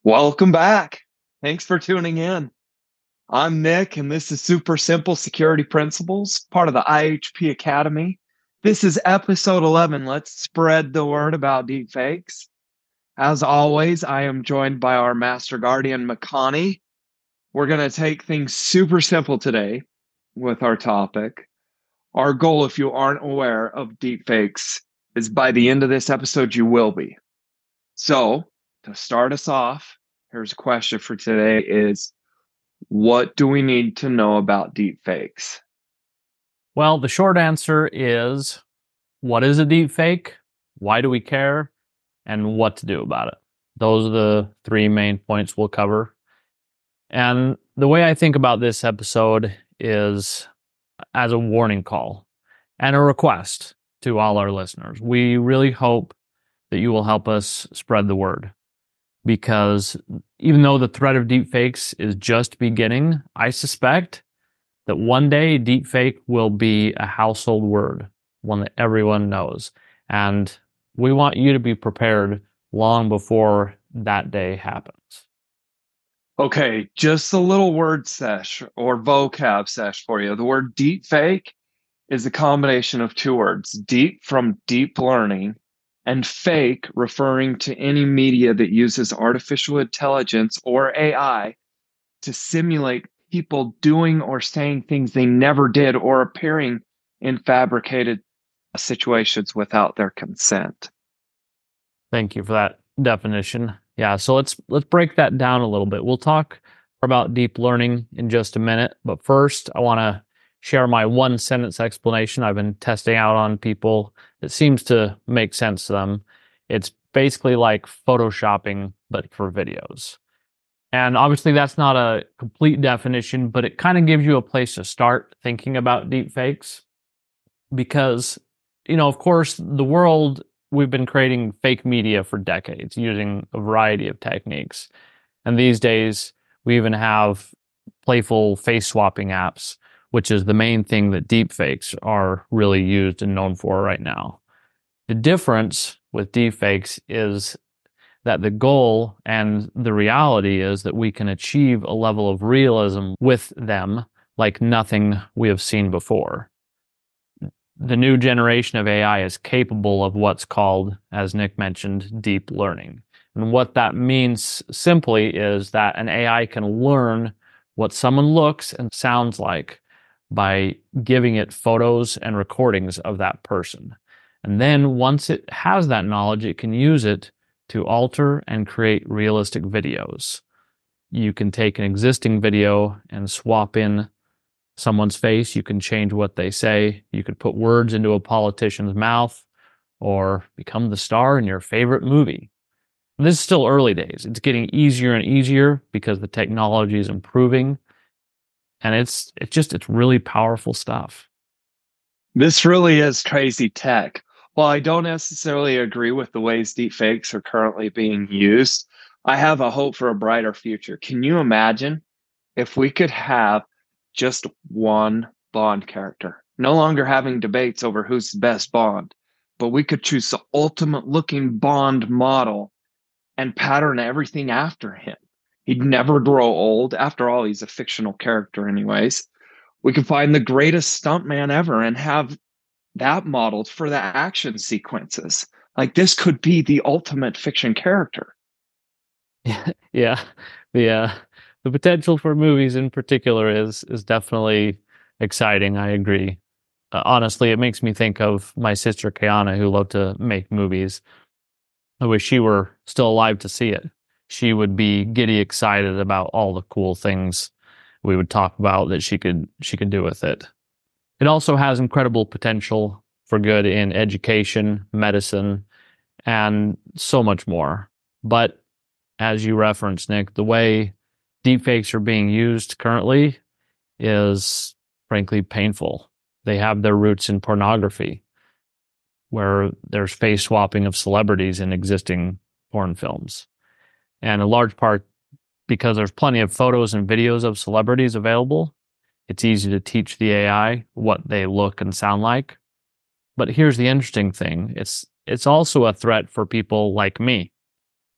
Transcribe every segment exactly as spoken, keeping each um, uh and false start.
Welcome back. Thanks for tuning in. I'm Nick, and this is Super Simple Security Principles, part of the I H P Academy. This is episode eleven. Let's spread the word about deepfakes. As always, I am joined by our Master Guardian, Makani. We're going to take things super simple today with our topic. Our goal, if you aren't aware of deepfakes, is by the end of this episode, you will be. So, to start us off, here's a question for today is, what do we need to know about deepfakes? Well, the short answer is, what is a deepfake? Why do we care? And what to do about it. Those are the three main points we'll cover. And the way I think about this episode is as a warning call and a request to all our listeners. We really hope that you will help us spread the word, because even though the threat of deepfakes is just beginning, I suspect that one day deepfake will be a household word, one that everyone knows. And we want you to be prepared long before that day happens. Okay, just a little word sesh or vocab sesh for you. The word deepfake is a combination of two words, deep from deep learning, and fake referring to any media that uses artificial intelligence or A I to simulate people doing or saying things they never did or appearing in fabricated situations without their consent. Thank you for that definition. Yeah, so let's let's break that down a little bit. We'll talk about deep learning in just a minute, but first I want to share my one sentence explanation I've been testing out on people that seems to make sense to them. It's basically like photoshopping, but for videos. And obviously that's not a complete definition, but it kind of gives you a place to start thinking about deepfakes. Because, you know, of course, the world, we've been creating fake media for decades using a variety of techniques. And these days, we even have playful face swapping apps, which is the main thing that deepfakes are really used and known for right now. The difference with deepfakes is that the goal and the reality is that we can achieve a level of realism with them like nothing we have seen before. The new generation of A I is capable of what's called, as Nick mentioned, deep learning. And what that means simply is that an A I can learn what someone looks and sounds like by giving it photos and recordings of that person. And then once it has that knowledge, it can use it to alter and create realistic videos. You can take an existing video and swap in someone's face. You can change what they say. You could put words into a politician's mouth or become the star in your favorite movie. And this is still early days. It's getting easier and easier because the technology is improving. And it's it's just, it's really powerful stuff. This really is crazy tech. While I don't necessarily agree with the ways deepfakes are currently being used, I have a hope for a brighter future. Can you imagine if we could have just one Bond character, no longer having debates over who's the best Bond, but we could choose the ultimate looking Bond model and pattern everything after him? He'd never grow old. After all, he's a fictional character anyways. We could find the greatest stuntman ever and have that modeled for the action sequences. Like, this could be the ultimate fiction character. Yeah, the uh, the potential for movies in particular is is definitely exciting. I agree. Uh, honestly, it makes me think of my sister Kiana, who loved to make movies. I wish she were still alive to see it. She would be giddy excited about all the cool things we would talk about that she could she could do with it. It also has incredible potential for good in education, medicine, and so much more. But as you referenced, Nick, the way deepfakes are being used currently is frankly painful. They have their roots in pornography, where there's face swapping of celebrities in existing porn films. And a large part because there's plenty of photos and videos of celebrities available, it's easy to teach the A I what they look and sound like. But here's the interesting thing. It's it's also a threat for people like me.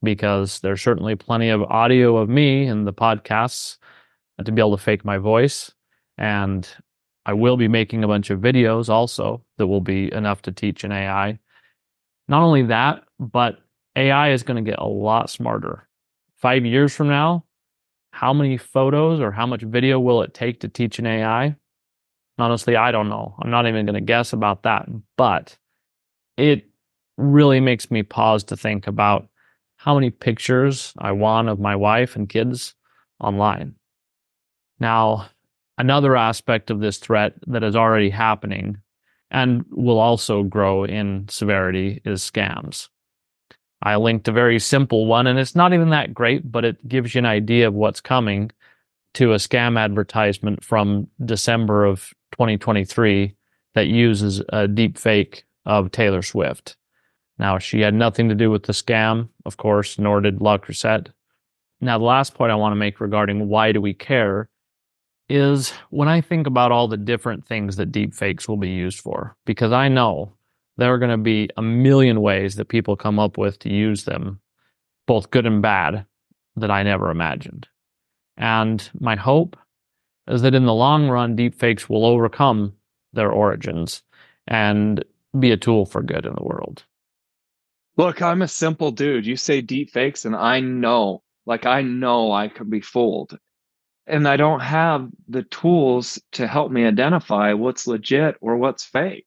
because there's certainly plenty of audio of me in the podcasts to be able to fake my voice. And I will be making a bunch of videos also that will be enough to teach an A I. Not only that, but A I is going to get a lot smarter. Five years from now, how many photos or how much video will it take to teach an A I? Honestly, I don't know. I'm not even going to guess about that. But it really makes me pause to think about how many pictures I want of my wife and kids online. Now, another aspect of this threat that is already happening and will also grow in severity is scams. I linked a very simple one, and it's not even that great, but it gives you an idea of what's coming, to a scam advertisement from December of twenty twenty-three that uses a deep fake of Taylor Swift. Now, she had nothing to do with the scam, of course, nor did Le Creuset. Now, the last point I want to make regarding why do we care is when I think about all the different things that deep fakes will be used for, because I know there are going to be a million ways that people come up with to use them, both good and bad, that I never imagined. And my hope is that in the long run, deepfakes will overcome their origins and be a tool for good in the world. Look, I'm a simple dude. You say deepfakes, and I know, like, I know I could be fooled. And I don't have the tools to help me identify what's legit or what's fake.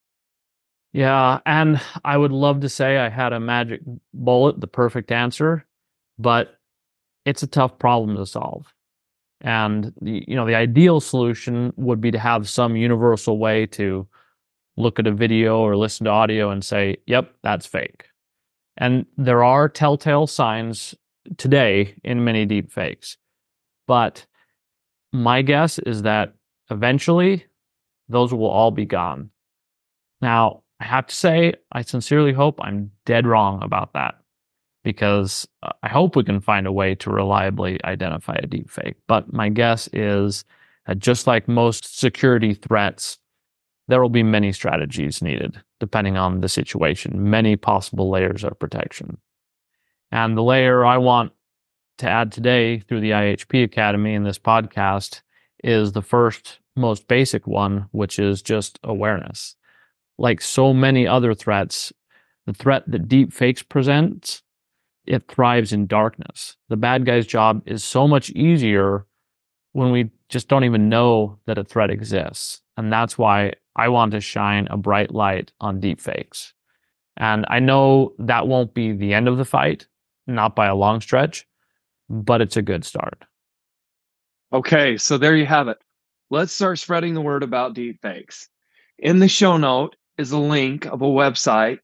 Yeah, and I would love to say I had a magic bullet, the perfect answer, but it's a tough problem to solve. And the, you know, the ideal solution would be to have some universal way to look at a video or listen to audio and say, yep, that's fake. And there are telltale signs today in many deep fakes. But my guess is that eventually those will all be gone. Now, I have to say, I sincerely hope I'm dead wrong about that, because I hope we can find a way to reliably identify a deepfake. But my guess is that just like most security threats, there will be many strategies needed, depending on the situation, many possible layers of protection. And the layer I want to add today through the I H P Academy in this podcast is the first, most basic one, which is just awareness. Like so many other threats, the threat that deepfakes presents, it thrives in darkness. The bad guy's job is so much easier when we just don't even know that a threat exists. And that's why I want to shine a bright light on deepfakes. And I know that won't be the end of the fight, not by a long stretch, but it's a good start. Okay, so there you have it. Let's start spreading the word about deepfakes. In the show note is a link of a website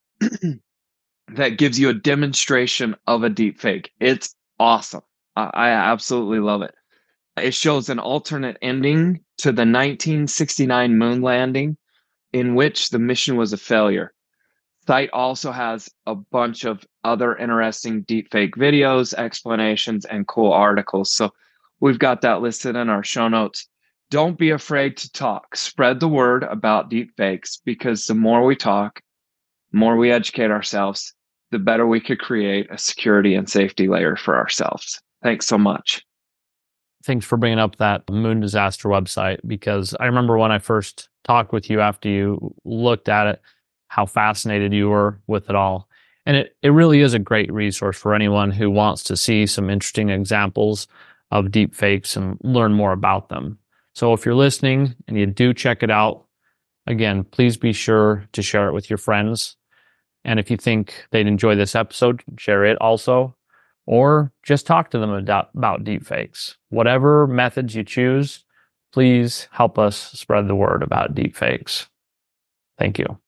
that gives you a demonstration of a deepfake. It's awesome. I, I absolutely love it. It shows an alternate ending to the nineteen sixty-nine moon landing, in which the mission was a failure. The site also has a bunch of other interesting deepfake videos, explanations, and cool articles. So we've got that listed in our show notes. Don't be afraid to talk. Spread the word about deepfakes, because the more we talk, the more we educate ourselves, the better we could create a security and safety layer for ourselves. Thanks so much. Thanks for bringing up that moon disaster website, because I remember when I first talked with you after you looked at it, how fascinated you were with it all. And it, it really is a great resource for anyone who wants to see some interesting examples of deepfakes and learn more about them. So if you're listening and you do check it out, again, please be sure to share it with your friends. And if you think they'd enjoy this episode, share it also. Or just talk to them about, about deepfakes. Whatever methods you choose, please help us spread the word about deepfakes. Thank you.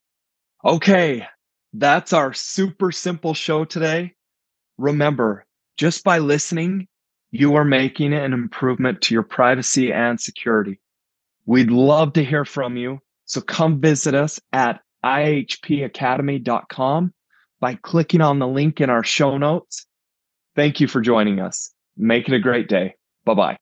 Okay, that's our super simple show today. Remember, just by listening, you are making an improvement to your privacy and security. We'd love to hear from you, so come visit us at I H P academy dot com by clicking on the link in our show notes. Thank you for joining us. Make it a great day. Bye-bye.